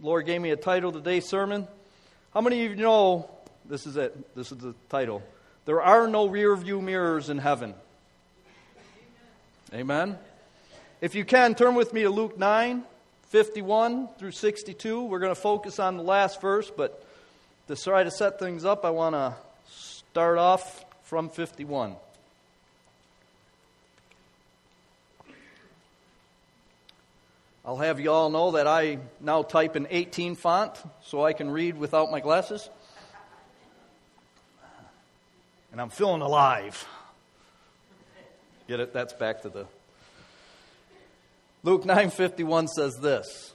Lord gave me a title today's sermon. How many of you know, this is it, this is the title, there are no rear view mirrors in heaven? Amen. If you can, turn with me to Luke 9:51 through 62. We're going to focus on the last verse, but to try to set things up, I want to start off from 51. I'll have you all know that I now type in 18 font so I can read without my glasses. And I'm feeling alive. Get it? That's back to the... Luke 9:51 says this.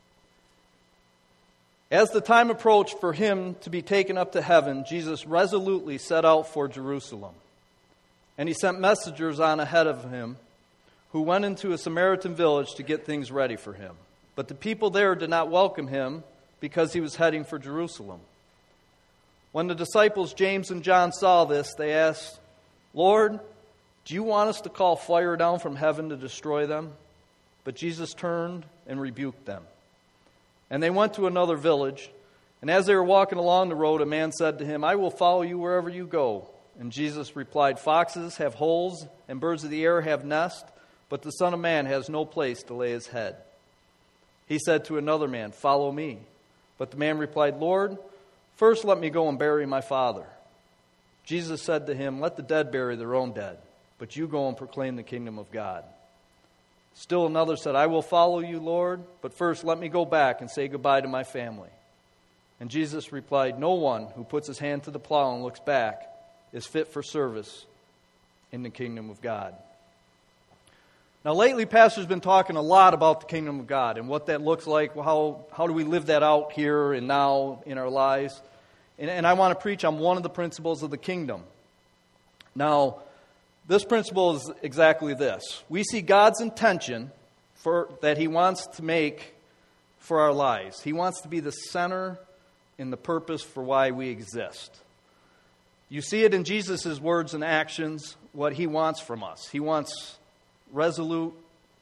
As the time approached for him to be taken up to heaven, Jesus resolutely set out for Jerusalem. And he sent messengers on ahead of him, who went into a Samaritan village to get things ready for him. But the people there did not welcome him because he was heading for Jerusalem. When the disciples James and John saw this, they asked, "Lord, do you want us to call fire down from heaven to destroy them?" But Jesus turned and rebuked them. And they went to another village, and as they were walking along the road, a man said to him, "I will follow you wherever you go." And Jesus replied, "Foxes have holes, and birds of the air have nests, but the Son of Man has no place to lay his head." He said to another man, "Follow me." But the man replied, "Lord, first let me go and bury my father." Jesus said to him, "Let the dead bury their own dead, but you go and proclaim the kingdom of God." Still another said, "I will follow you, Lord, but first let me go back and say goodbye to my family." And Jesus replied, "No one who puts his hand to the plow and looks back is fit for service in the kingdom of God." Now, lately, Pastor's been talking a lot about the kingdom of God and what that looks like. How do we live that out here and now in our lives? And I want to preach on one of the principles of the kingdom. Now, this principle is exactly this. We see God's intention that He wants to make for our lives. He wants to be the center and the purpose for why we exist. You see it in Jesus' words and actions, what He wants from us. He wants resolute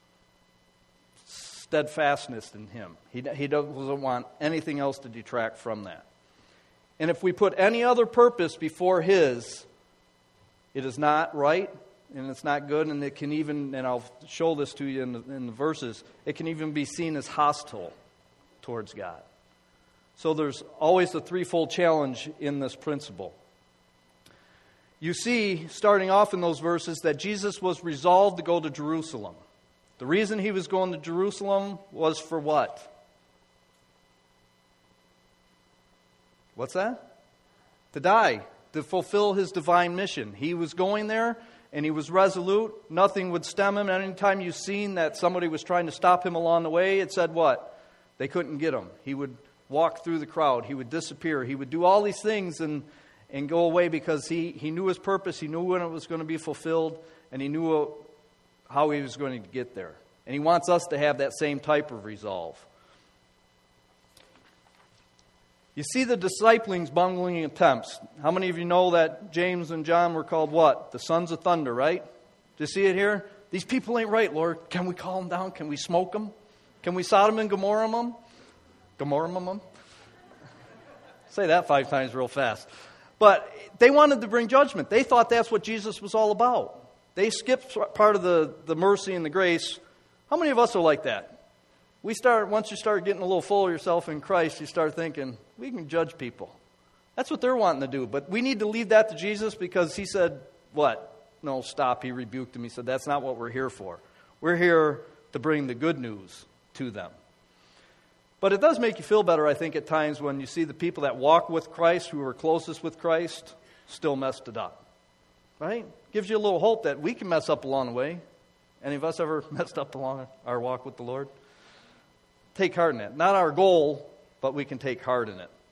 steadfastness in Him. He doesn't want anything else to detract from that. And if we put any other purpose before His, it is not right, and it's not good, and it can even, and I'll show this to you in the verses, it can even be seen as hostile towards God. So there's always a threefold challenge in this principle. You see, starting off in those verses, that Jesus was resolved to go to Jerusalem. The reason He was going to Jerusalem was for what? What's that? To die, to fulfill His divine mission. He was going there, and He was resolute. Nothing would stem Him. And anytime you've seen that somebody was trying to stop Him along the way, it said what? They couldn't get Him. He would walk through the crowd. He would disappear. He would do all these things and go away because he knew His purpose. He knew when it was going to be fulfilled, and He knew how He was going to get there. And He wants us to have that same type of resolve. You see the discipling's bungling attempts. How many of you know that James and John were called what? The sons of thunder, right? Do you see it here? These people ain't right, Lord. Can we call them down? Can we smoke them? Can we Sodom and Gomorrah them? Gomorrah them? Say that 5 times real fast. But they wanted to bring judgment. They thought that's what Jesus was all about. They skipped part of the mercy and the grace. How many of us are like that? Once you start getting a little full of yourself in Christ, you start thinking, we can judge people. That's what they're wanting to do. But we need to leave that to Jesus because He said, what? No, stop. He rebuked them. He said, that's not what we're here for. We're here to bring the good news to them. But it does make you feel better, I think, at times when you see the people that walk with Christ, who are closest with Christ, still messed it up. Right? Gives you a little hope that we can mess up along the way. Any of us ever messed up along our walk with the Lord? Take heart in it. Not our goal, but we can take heart in it.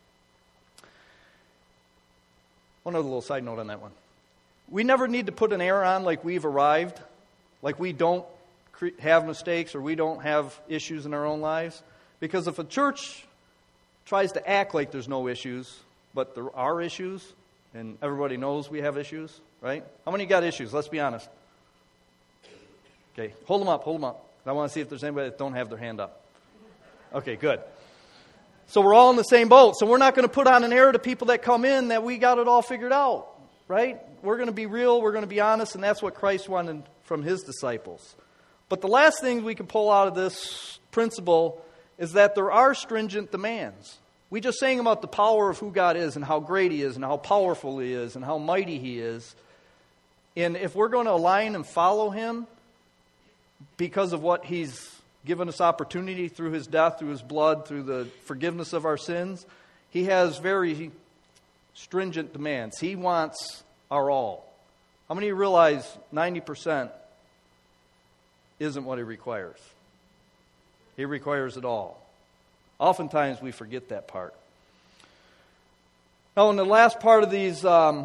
One other little side note on that one. We never need to put an air on like we've arrived, like we don't have mistakes or we don't have issues in our own lives. Because if a church tries to act like there's no issues, but there are issues, and everybody knows we have issues, right? How many got issues? Let's be honest. Okay, hold them up. I want to see if there's anybody that don't have their hand up. Okay, good. So we're all in the same boat. So we're not going to put on an air to people that come in that we got it all figured out, right? We're going to be real, we're going to be honest, and that's what Christ wanted from his disciples. But the last thing we can pull out of this principle is that there are stringent demands. We just sang about the power of who God is and how great he is and how powerful he is and how mighty he is. And if we're going to align and follow him because of what he's given us opportunity through his death, through his blood, through the forgiveness of our sins, he has very stringent demands. He wants our all. How many of you realize 90% isn't what he requires? He requires it all. Oftentimes we forget that part. Now, in the last part of these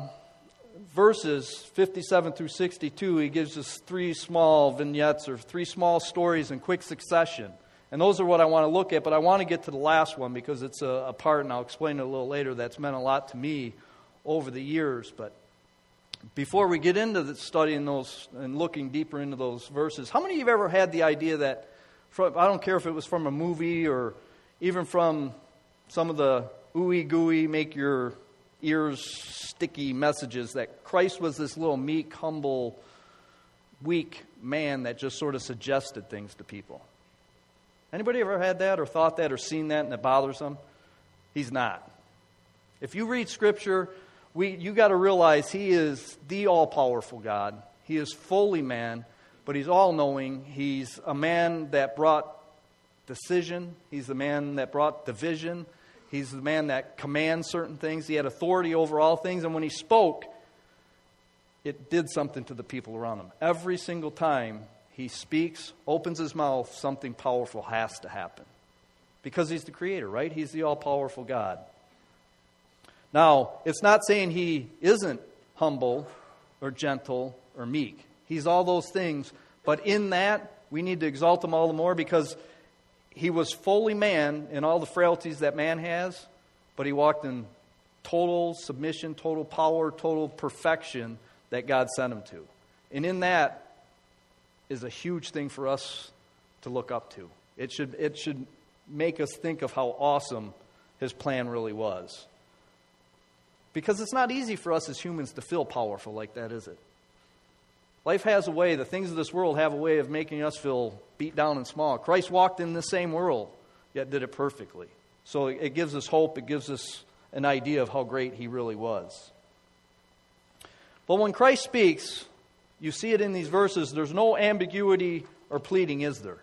verses, 57 through 62, he gives us three small vignettes or three small stories in quick succession. And those are what I want to look at, but I want to get to the last one because it's a part, and I'll explain it a little later, that's meant a lot to me over the years. But before we get into studying those and looking deeper into those verses, how many of you have ever had the idea that, I don't care if it was from a movie or even from some of the ooey gooey, make your ears sticky messages, that Christ was this little meek, humble, weak man that just sort of suggested things to people? Anybody ever had that or thought that or seen that and it bothers them? He's not. If you read Scripture, you got to realize he is the all-powerful God. He is fully man, but he's all-knowing. He's a man that brought decision. He's the man that brought division. He's the man that commands certain things. He had authority over all things. And when he spoke, it did something to the people around him. Every single time he speaks, opens his mouth, something powerful has to happen. Because he's the creator, right? He's the all-powerful God. Now, it's not saying he isn't humble or gentle or meek. He's all those things. But in that, we need to exalt him all the more because he was fully man in all the frailties that man has, but he walked in total submission, total power, total perfection that God sent him to. And in that is a huge thing for us to look up to. It should make us think of how awesome his plan really was. Because it's not easy for us as humans to feel powerful like that, is it? Life has a way, the things of this world have a way of making us feel beat down and small. Christ walked in the same world, yet did it perfectly. So it gives us hope, it gives us an idea of how great he really was. But when Christ speaks, you see it in these verses, there's no ambiguity or pleading, is there?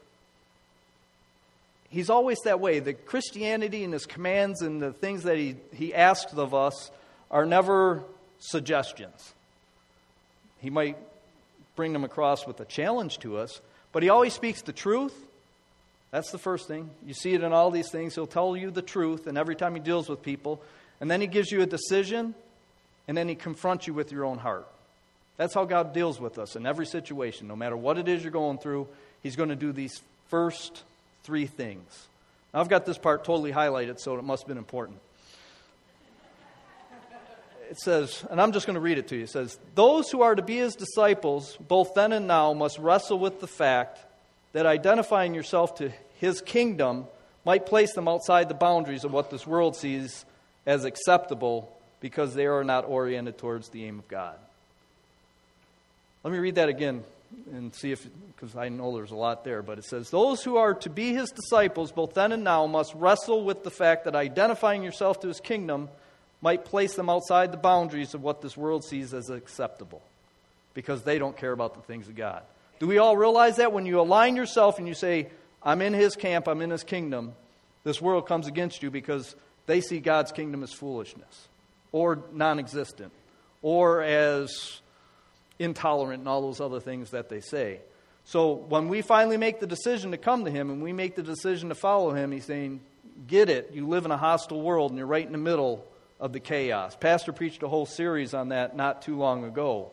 He's always that way. The Christianity and his commands and the things that he asks of us are never suggestions. He might bring them across with a challenge to us, but he always speaks the truth. That's the first thing. You see it in all these things. He'll tell you the truth, and every time he deals with people, and then he gives you a decision, and then he confronts you with your own heart. That's how God deals with us in every situation. No matter what it is you're going through, he's going to do these first three things. Now, I've got this part totally highlighted, so it must have been important. It says, and I'm just going to read it to you. It says, those who are to be his disciples, both then and now, must wrestle with the fact that identifying yourself to his kingdom might place them outside the boundaries of what this world sees as acceptable because they are not oriented towards the aim of God. Let me read that again and see if, because I know there's a lot there, but it says, those who are to be his disciples, both then and now, must wrestle with the fact that identifying yourself to his kingdom might place them outside the boundaries of what this world sees as acceptable because they don't care about the things of God. Do we all realize that when you align yourself and you say, I'm in his camp, I'm in his kingdom, this world comes against you because they see God's kingdom as foolishness or non-existent or as intolerant and all those other things that they say. So when we finally make the decision to come to him and we make the decision to follow him, he's saying, get it, you live in a hostile world and you're right in the middle of the chaos. Pastor preached a whole series on that not too long ago.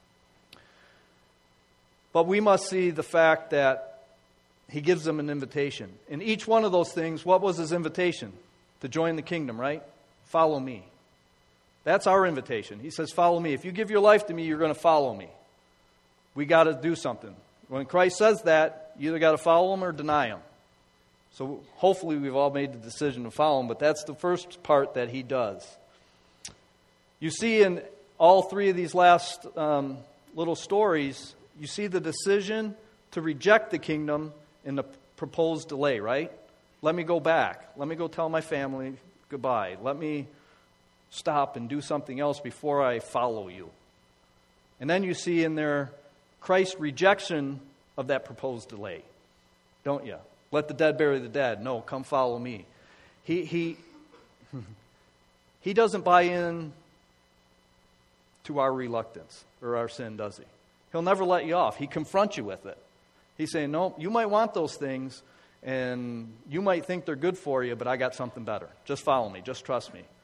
But we must see the fact that he gives them an invitation. In each one of those things, what was his invitation? To join the kingdom, right? Follow me. That's our invitation. He says, follow me. If you give your life to me, you're going to follow me. We got to do something. When Christ says that, you either got to follow him or deny him. So hopefully we've all made the decision to follow him, but that's the first part that he does. You see in all three of these last little stories, you see the decision to reject the kingdom in the proposed delay, right? Let me go back. Let me go tell my family goodbye. Let me stop and do something else before I follow you. And then you see in there Christ's rejection of that proposed delay, don't you? Let the dead bury the dead. No, come follow me. He doesn't buy in to our reluctance or our sin, does he? He'll never let you off. He confronts you with it. He's saying, no, you might want those things, and you might think they're good for you, but I got something better. Just follow me. Just trust me.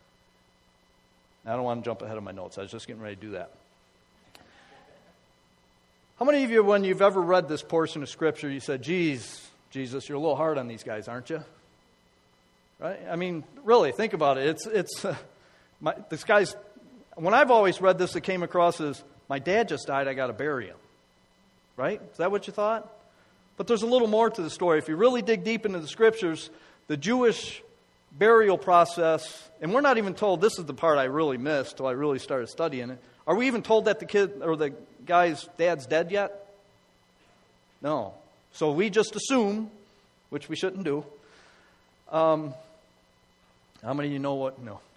I don't want to jump ahead of my notes. I was just getting ready to do that. How many of you, when you've ever read this portion of Scripture, you said, geez, Jesus, you're a little hard on these guys, aren't you? Right? I mean, really, think about it. This guy's, when I've always read this, it came across as, my dad just died, I got to bury him. Right? Is that what you thought? But there's a little more to the story. If you really dig deep into the Scriptures, the Jewish burial process, and we're not even told, this is the part I really missed till I really started studying it. Are we even told that the kid or the guy's dad's dead yet? No. So we just assume, which we shouldn't do. How many of you know what? No.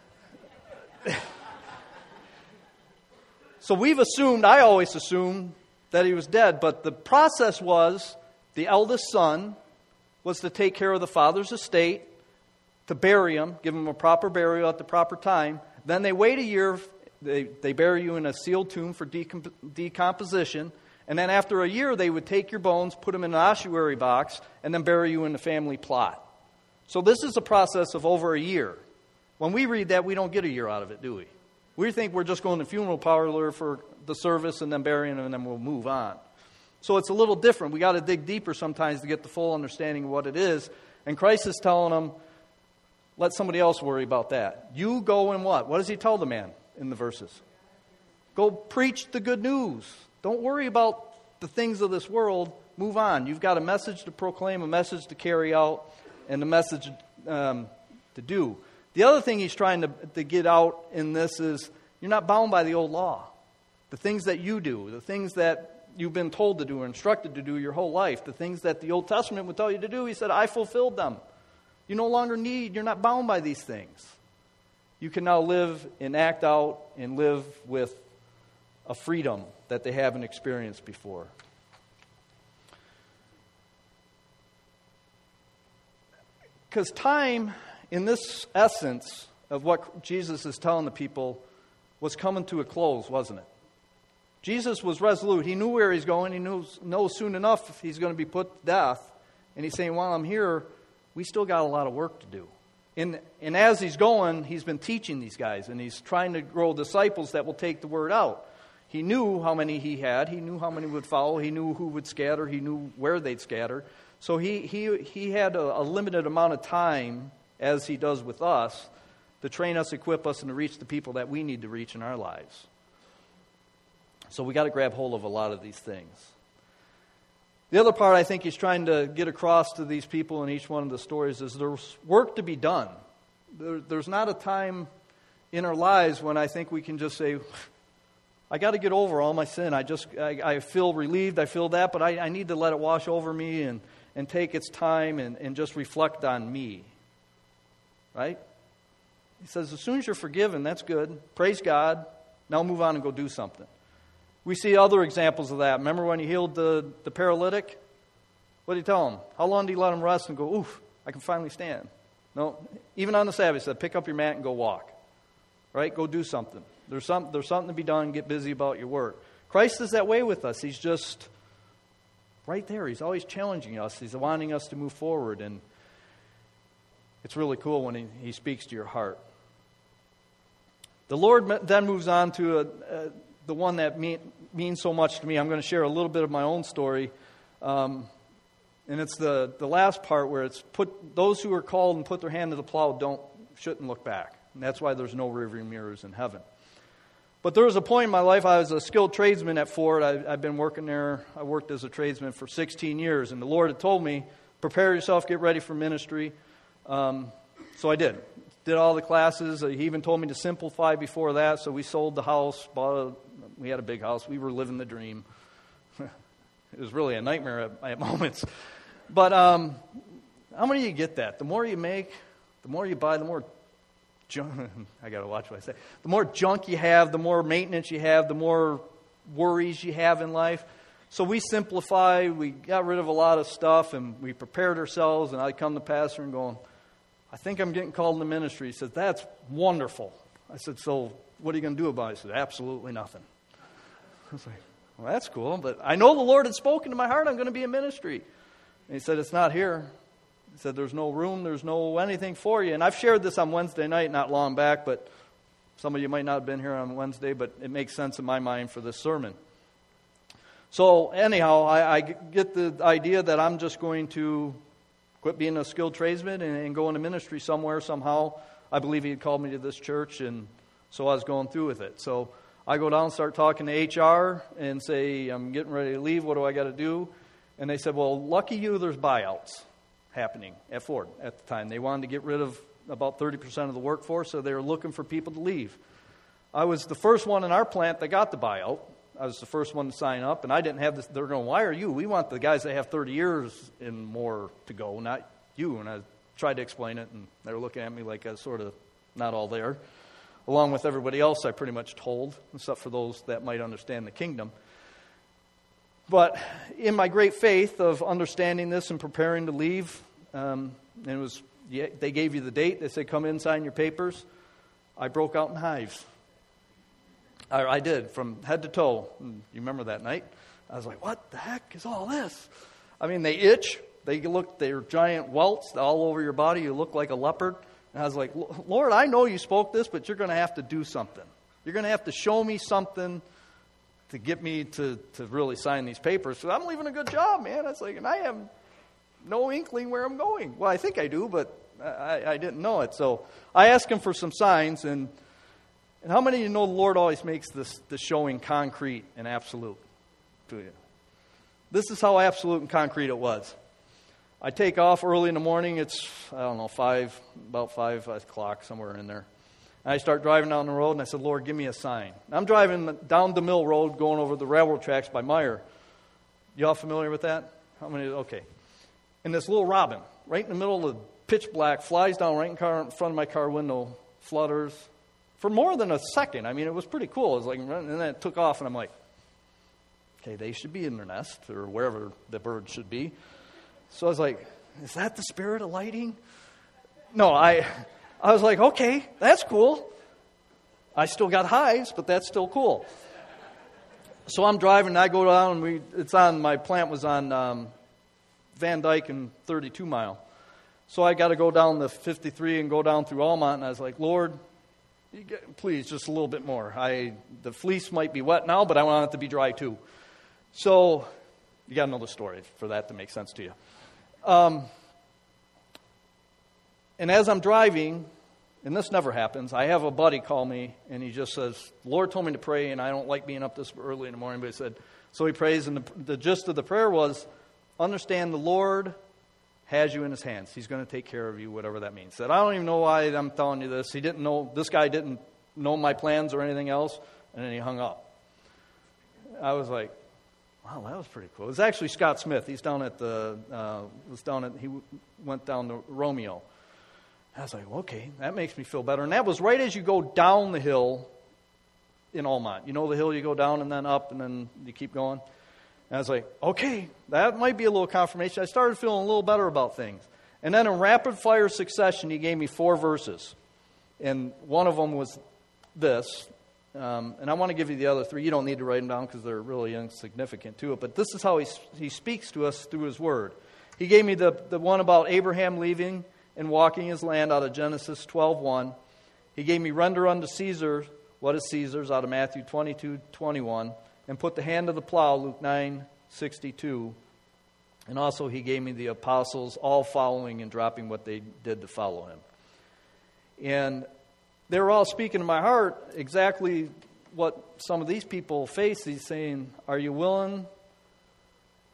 So we've assumed, I always assumed, that he was dead. But the process was, the eldest son was to take care of the father's estate, to bury him, give him a proper burial at the proper time. Then they wait a year, they bury you in a sealed tomb for decomposition. And then after a year, they would take your bones, put them in an ossuary box, and then bury you in the family plot. So this is a process of over a year. When we read that, we don't get a year out of it, do we? We think we're just going to the funeral parlor for the service and then burying them, and then we'll move on. So it's a little different. We got to dig deeper sometimes to get the full understanding of what it is. And Christ is telling them, let somebody else worry about that. You go and what? What does he tell the man in the verses? Go preach the good news. Don't worry about the things of this world. Move on. You've got a message to proclaim, a message to carry out, and a message to do. The other thing he's trying to get out in this is you're not bound by the old law. The things that you do, the things that you've been told to do or instructed to do your whole life, the things that the Old Testament would tell you to do, he said, I fulfilled them. You no longer you're not bound by these things. You can now live and act out and live with a freedom that they haven't experienced before. Because time, in this essence of what Jesus is telling the people, was coming to a close, wasn't it? Jesus was resolute. He knew where he's going. He knows soon enough if he's going to be put to death. And he's saying, while I'm here, we still got a lot of work to do. And as he's going, he's been teaching these guys, and he's trying to grow disciples that will take the word out. He knew how many he had. He knew how many would follow. He knew who would scatter. He knew where they'd scatter. So he had a limited amount of time, as he does with us, to train us, equip us, and to reach the people that we need to reach in our lives. So we got to grab hold of a lot of these things. The other part I think he's trying to get across to these people in each one of the stories is there's work to be done. There's not a time in our lives when I think we can just say, I got to get over all my sin. I feel relieved, I feel that, but I need to let it wash over me and take its time and just reflect on me. Right? He says, as soon as you're forgiven, that's good. Praise God. Now move on and go do something. We see other examples of that. Remember when he healed the paralytic? What did he tell him? How long did he let him rest and go, oof, I can finally stand? No, even on the Sabbath, he said, pick up your mat and go walk. Right? Go do something. There's something to be done. Get busy about your work. Christ is that way with us. He's just right there. He's always challenging us. He's wanting us to move forward. And it's really cool when he speaks to your heart. The Lord then moves on to the one that means so much to me. I'm going to share a little bit of my own story. And it's the last part where it's put those who are called and put their hand to the plow shouldn't look back. And that's why there's no rearview mirrors in heaven. But there was a point in my life, I was a skilled tradesman at Ford. I've been working there. I worked as a tradesman for 16 years. And the Lord had told me, prepare yourself, get ready for ministry. So I did. Did all the classes. He even told me to simplify before that, so we sold the house. We had a big house. We were living the dream. It was really a nightmare at moments. But how many of you get that? The more you make, the more you buy, the more junk. I got to watch what I say. The more junk you have, the more maintenance you have, the more worries you have in life. So we simplify. We got rid of a lot of stuff, and we prepared ourselves. And I come to pastor and going, I think I'm getting called into ministry. He said, that's wonderful. I said, so what are you going to do about it? He said, absolutely nothing. I was like, well, that's cool, but I know the Lord had spoken to my heart. I'm going to be in ministry. And he said, it's not here. He said, there's no room. There's no anything for you. And I've shared this on Wednesday night, not long back, but some of you might not have been here on Wednesday, but it makes sense in my mind for this sermon. So anyhow, I get the idea that I'm just going to quit being a skilled tradesman and go into ministry somewhere, somehow. I believe he had called me to this church, and so I was going through with it. So I go down and start talking to HR and say, I'm getting ready to leave. What do I got to do? And they said, well, lucky you, there's buyouts happening at Ford at the time. They wanted to get rid of about 30% of the workforce, so they were looking for people to leave. I was the first one in our plant that got the buyout. I was the first one to sign up, and I didn't have this. They're going, why are you? We want the guys that have 30 years and more to go, not you. And I tried to explain it, and they were looking at me like I was sort of not all there. Along with everybody else, I pretty much told, except for those that might understand the kingdom. But in my great faith of understanding this and preparing to leave, and it was they gave you the date. They said, come in, sign your papers. I broke out in hives. I did, from head to toe. You remember that night? I was like, what the heck is all this? I mean, they itch. They're giant welts all over your body. You look like a leopard. And I was like, Lord, I know you spoke this, but you're going to have to do something. You're going to have to show me something to get me to really sign these papers. So I'm leaving a good job, man. I was like, and I have no inkling where I'm going. Well, I think I do, but I didn't know it. So I asked him for some signs, and how many of you know the Lord always makes the showing concrete and absolute to you? This is how absolute and concrete it was. I take off early in the morning. It's, about 5 o'clock, somewhere in there. And I start driving down the road, and I said, Lord, give me a sign. And I'm driving down the Mill Road, going over the railroad tracks by Meyer. You all familiar with that? How many? Okay. And this little robin, right in the middle of the pitch black, flies down right in front of my car window, flutters for more than a second. I mean, it was pretty cool. It was like, and then it took off, and I'm like, okay, they should be in their nest, or wherever the bird should be. So I was like, is that the spirit of lighting? No, I was like, okay, that's cool. I still got hives, but that's still cool. So I'm driving, and I go down, and my plant was on Van Dyke and 32 Mile. So I got to go down the 53 and go down through Almont, and I was like, Lord, please, just a little bit more. The fleece might be wet now, but I want it to be dry too. So you got to know the story for that to make sense to you. And as I'm driving, and this never happens, I have a buddy call me, and he just says, the Lord told me to pray, and I don't like being up this early in the morning, but he said, so he prays, and the gist of the prayer was, understand the Lord has you in his hands. He's going to take care of you, whatever that means. He said, I don't even know why I'm telling you this. This guy didn't know my plans or anything else, and then he hung up. I was like, wow, that was pretty cool. It was actually Scott Smith. He's down at he went down to Romeo. I was like, okay, that makes me feel better. And that was right as you go down the hill in Almont. You know the hill you go down and then up and then you keep going? And I was like, okay, that might be a little confirmation. I started feeling a little better about things. And then in rapid fire succession, he gave me 4 verses. And one of them was this. And I want to give you the other 3. You don't need to write them down because they're really insignificant to it. But this is how he speaks to us through his word. He gave me the one about Abraham leaving and walking his land out of Genesis 12:1. He gave me render unto Caesar what is Caesar's out of Matthew 22:21. And put the hand of the plow, Luke 9:62. And also he gave me the apostles all following and dropping what they did to follow him. And they were all speaking to my heart exactly what some of these people face. He's saying, are you willing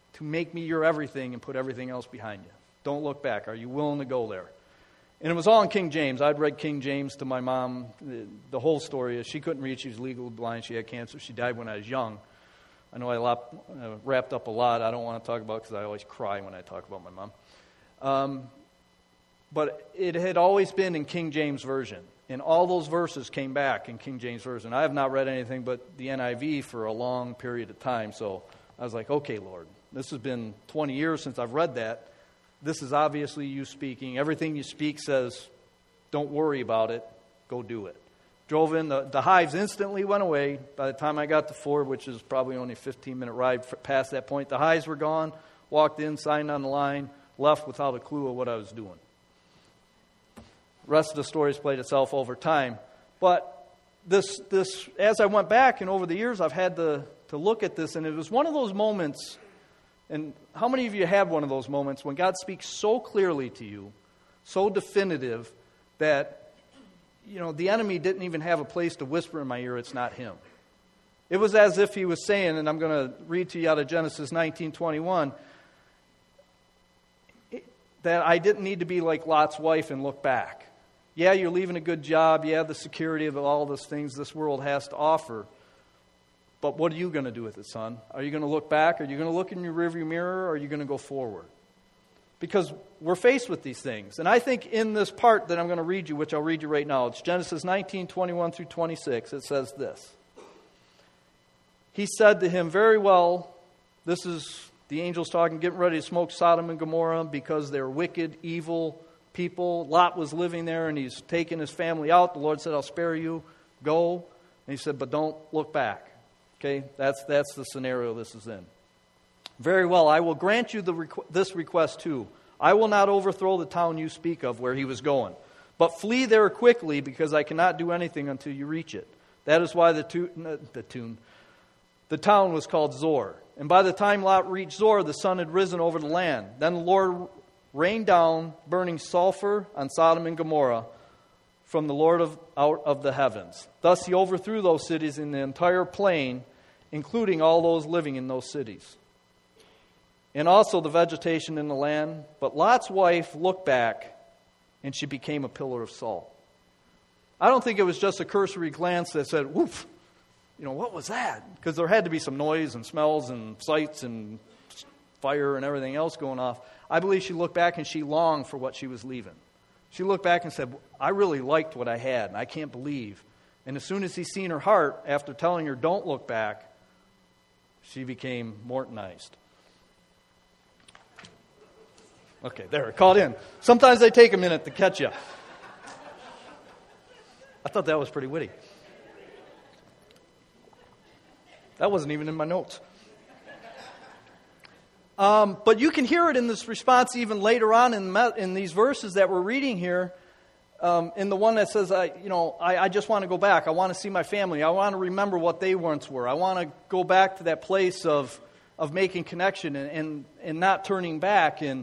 to make me your everything and put everything else behind you. Don't look back. Are you willing to go there? And it was all in King James. I'd read King James to my mom. The whole story is she couldn't read. She was legally blind. She had cancer. She died when I was young. I know I wrapped up a lot. I don't want to talk about it because I always cry when I talk about my mom. But it had always been in King James Version. And all those verses came back in King James Version. I have not read anything but the NIV for a long period of time. So I was like, okay, Lord, this has been 20 years since I've read that. This is obviously you speaking. Everything you speak says, don't worry about it. Go do it. Drove in. The hives instantly went away. By the time I got to Ford, which is probably only a 15-minute ride past that point, the hives were gone. Walked in, signed on the line, left without a clue of what I was doing. The rest of the story's played itself over time. But this, as I went back and over the years, I've had to look at this, and it was one of those moments. And how many of you had one of those moments when God speaks so clearly to you, so definitive, that, the enemy didn't even have a place to whisper in my ear, it's not him. It was as if he was saying, and I'm going to read to you out of Genesis 19:21, that I didn't need to be like Lot's wife and look back. Yeah, you're leaving a good job. Yeah, the security of all those things this world has to offer. But what are you going to do with it, son? Are you going to look back? Are you going to look in your rearview mirror? Or are you going to go forward? Because we're faced with these things. And I think in this part that I'm going to read you, which I'll read you right now, it's Genesis 19:21 through 26. It says this. He said to him, very well, this is the angels talking, getting ready to smoke Sodom and Gomorrah because they're wicked, evil people. Lot was living there and he's taking his family out. The Lord said, I'll spare you. Go. And he said, but don't look back. Okay, that's the scenario this is in. Very well, I will grant you this request too. I will not overthrow the town you speak of where he was going, but flee there quickly because I cannot do anything until you reach it. That is why the town was called Zor. And by the time Lot reached Zor, the sun had risen over the land. Then the Lord rained down burning sulfur on Sodom and Gomorrah from the Lord out of the heavens. Thus he overthrew those cities in the entire plain, including all those living in those cities, and also the vegetation in the land. But Lot's wife looked back, and she became a pillar of salt. I don't think it was just a cursory glance that said, woof, what was that? Because there had to be some noise and smells and sights and fire and everything else going off. I believe she looked back and she longed for what she was leaving. She looked back and said, I really liked what I had, and I can't believe. And as soon as he seen her heart, after telling her, don't look back, she became mortonized. Okay, there, it caught in. Sometimes they take a minute to catch you. I thought that was pretty witty. That wasn't even in my notes. But you can hear it in this response even later on in these verses that we're reading here. In the one that says, I just want to go back. I want to see my family. I want to remember what they once were. I want to go back to that place of making connection and not turning back. And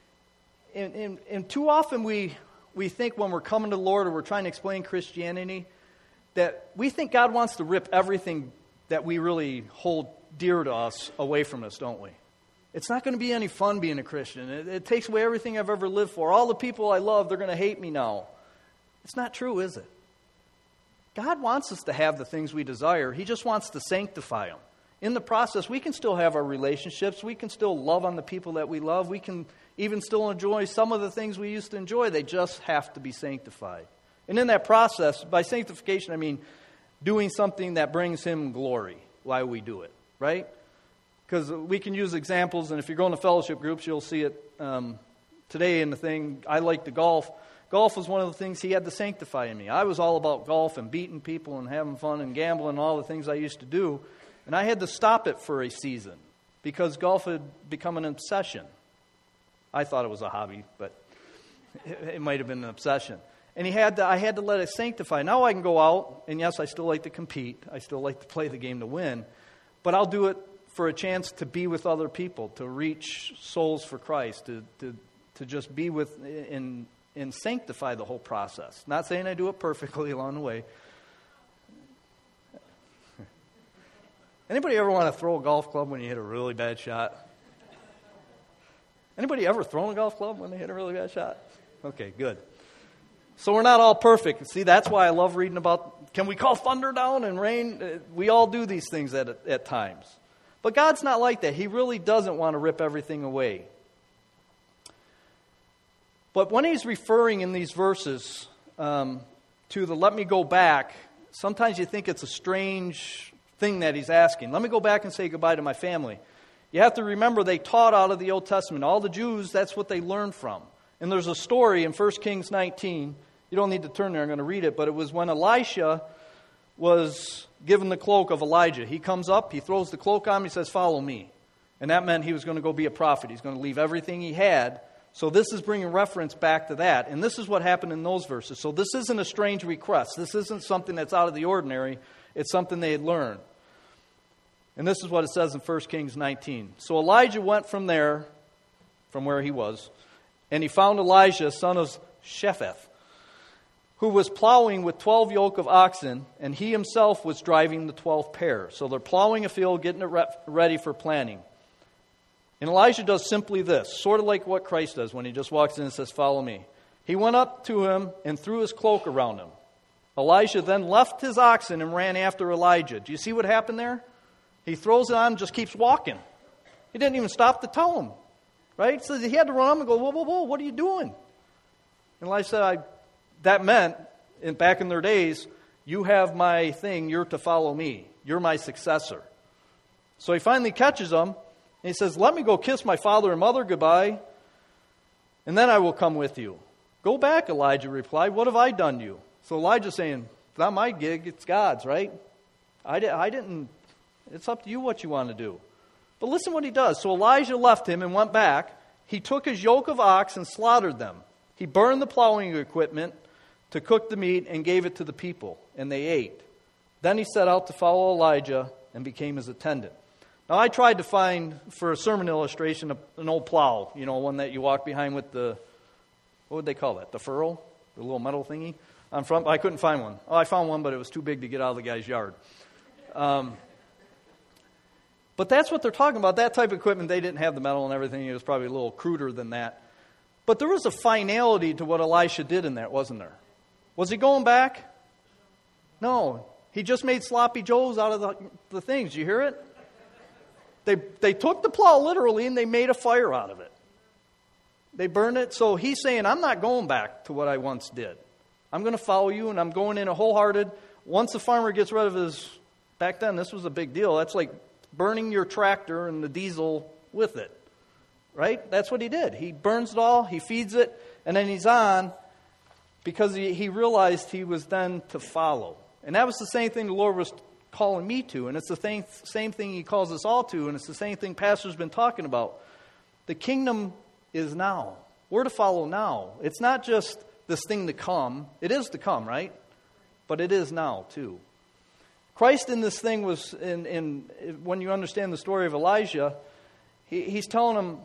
too often we think when we're coming to the Lord or we're trying to explain Christianity that we think God wants to rip everything that we really hold dear to us away from us, don't we? It's not going to be any fun being a Christian. It takes away everything I've ever lived for. All the people I love, they're going to hate me now. It's not true, is it? God wants us to have the things we desire. He just wants to sanctify them. In the process, we can still have our relationships. We can still love on the people that we love. We can even still enjoy some of the things we used to enjoy. They just have to be sanctified. And in that process, by sanctification, I mean doing something that brings Him glory while we do it, right? Because we can use examples, and if you're going to fellowship groups, you'll see it today in the thing. I like to golf. Golf was one of the things He had to sanctify in me. I was all about golf and beating people and having fun and gambling and all the things I used to do. And I had to stop it for a season because golf had become an obsession. I thought it was a hobby, but it might have been an obsession. And I had to let it sanctify. Now I can go out, and yes, I still like to compete. I still like to play the game to win. But I'll do it for a chance to be with other people, to reach souls for Christ, to just be with and sanctify the whole process. Not saying I do it perfectly along the way. Anybody ever want to throw a golf club when you hit a really bad shot? Anybody ever thrown a golf club when they hit a really bad shot? Okay, good. So we're not all perfect. See, that's why I love reading about, can we call thunder down and rain? We all do these things at times. But God's not like that. He really doesn't want to rip everything away. But when he's referring in these verses to the let me go back, sometimes you think it's a strange thing that he's asking. Let me go back and say goodbye to my family. You have to remember they taught out of the Old Testament. All the Jews, that's what they learned from. And there's a story in 1 Kings 19. You don't need to turn there. I'm going to read it. But it was when Elisha was given the cloak of Elijah. He comes up, he throws the cloak on him, he says, follow me. And that meant he was going to go be a prophet. He's going to leave everything he had. So this is bringing reference back to that. And this is what happened in those verses. So this isn't a strange request. This isn't something that's out of the ordinary. It's something they had learned. And this is what it says in 1 Kings 19. So Elijah went from there, from where he was, and he found Elijah, son of Shaphat, who was plowing with 12 yoke of oxen, and he himself was driving the 12th pair. So they're plowing a field, getting it ready for planting. And Elijah does simply this, sort of like what Christ does when he just walks in and says, follow me. He went up to him and threw his cloak around him. Elijah then left his oxen and ran after Elijah. Do you see what happened there? He throws it on and just keeps walking. He didn't even stop to tell him. Right? So he had to run up and go, whoa, whoa, whoa, what are you doing? And Elijah said, that meant, back in their days, you have my thing, you're to follow me. You're my successor. So he finally catches him, and he says, let me go kiss my father and mother goodbye, and then I will come with you. Go back, Elijah replied. What have I done to you? So Elijah's saying, it's not my gig, it's God's, right? I didn't, it's up to you what you want to do. But listen what he does. So Elijah left him and went back. He took his yoke of ox and slaughtered them. He burned the plowing equipment to cook the meat and gave it to the people, and they ate. Then he set out to follow Elijah and became his attendant. Now I tried to find, for a sermon illustration, an old plow, one that you walk behind with the, what would they call that, the furrow? The little metal thingy on front. I couldn't find one. Oh, I found one, but it was too big to get out of the guy's yard. But that's what they're talking about. That type of equipment, they didn't have the metal and everything. It was probably a little cruder than that. But there was a finality to what Elisha did in that, wasn't there? Was he going back? No. He just made sloppy joes out of the things. You hear it? They took the plow literally and they made a fire out of it. They burned it. So he's saying, I'm not going back to what I once did. I'm going to follow you, and I'm going in a wholehearted. Once the farmer gets rid of his, back then this was a big deal. That's like burning your tractor and the diesel with it. Right? That's what he did. He burns it all, he feeds it, and then he's on because he realized he was then to follow. And that was the same thing the Lord was calling me to, and it's the same thing he calls us all to, and it's the same thing Pastor's been talking about. The kingdom is now. We're to follow now. It's not just this thing to come. It is to come, right? But it is now, too. Christ in this thing was, when you understand the story of Elijah, he's telling him,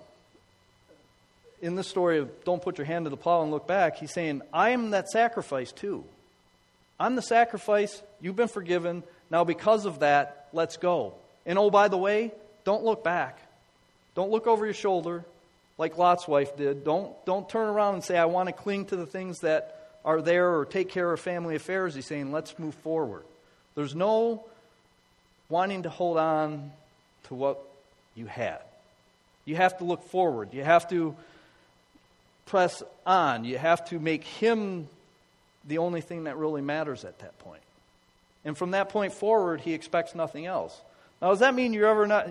in this story of don't put your hand to the plow and look back, he's saying, I am that sacrifice too. I'm the sacrifice. You've been forgiven. Now because of that, let's go. And oh, by the way, don't look back. Don't look over your shoulder like Lot's wife did. Don't turn around and say, I want to cling to the things that are there or take care of family affairs. He's saying, let's move forward. There's no wanting to hold on to what you had. You have to look forward. You have to press on. You have to make Him the only thing that really matters at that point. And from that point forward, He expects nothing else. Now, does that mean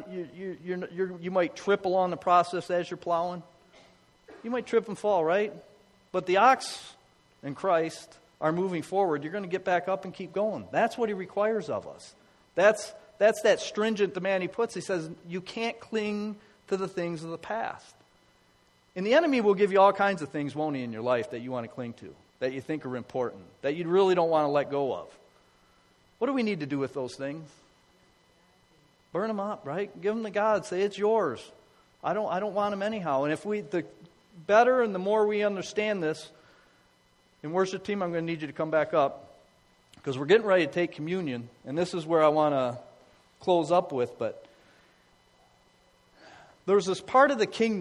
you might trip along the process as you're plowing? You might trip and fall, right? But the ox and Christ are moving forward. You're going to get back up and keep going. That's what He requires of us. That's that stringent demand He puts. He says, you can't cling to the things of the past. And the enemy will give you all kinds of things, won't he, in your life that you want to cling to, that you think are important, that you really don't want to let go of. What do we need to do with those things? Burn them up, right? Give them to God. Say, it's yours. I don't want them anyhow. And if the better and the more we understand this, in worship team, I'm going to need you to come back up because we're getting ready to take communion. And this is where I want to close up with. But there's this part of the kingdom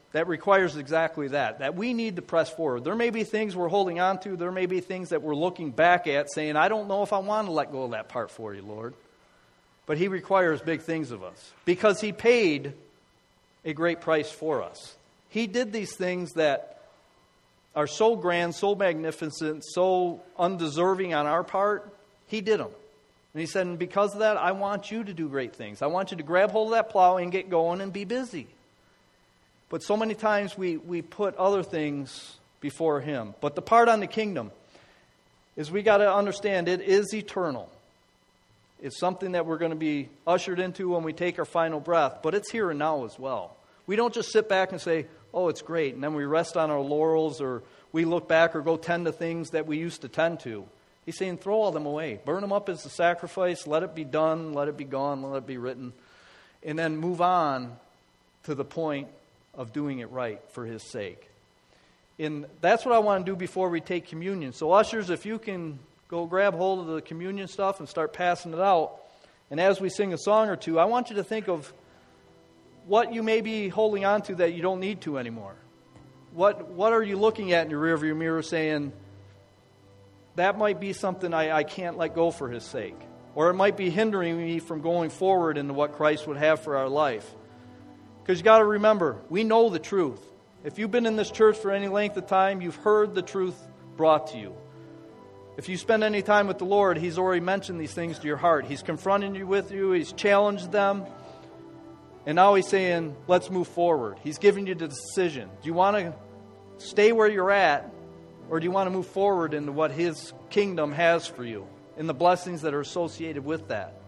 that requires exactly that we need to press forward. There may be things we're holding on to. There may be things that we're looking back at saying, I don't know if I want to let go of that part for you, Lord. But he requires big things of us because he paid a great price for us. He did these things that are so grand, so magnificent, so undeserving on our part. He did them. And he said, and because of that, I want you to do great things. I want you to grab hold of that plow and get going and be busy. But so many times we put other things before him. But the part on the kingdom is we got to understand it is eternal. It's something that we're going to be ushered into when we take our final breath. But it's here and now as well. We don't just sit back and say, oh, it's great, and then we rest on our laurels, or we look back or go tend to things that we used to tend to. He's saying, throw all them away. Burn them up as a sacrifice. Let it be done. Let it be gone. Let it be written. And then move on to the point of doing it right for his sake. And that's what I want to do before we take communion. So ushers, if you can go grab hold of the communion stuff and start passing it out. And as we sing a song or two, I want you to think of what you may be holding on to that you don't need to anymore. What are you looking at in your rearview mirror saying, that might be something I can't let go for his sake. Or it might be hindering me from going forward into what Christ would have for our life. Because you got to remember, we know the truth. If you've been in this church for any length of time, you've heard the truth brought to you. If you spend any time with the Lord, he's already mentioned these things to your heart. He's confronting you with you. He's challenged them. And now he's saying, let's move forward. He's giving you the decision. Do you want to stay where you're at, or do you want to move forward into what his kingdom has for you and the blessings that are associated with that?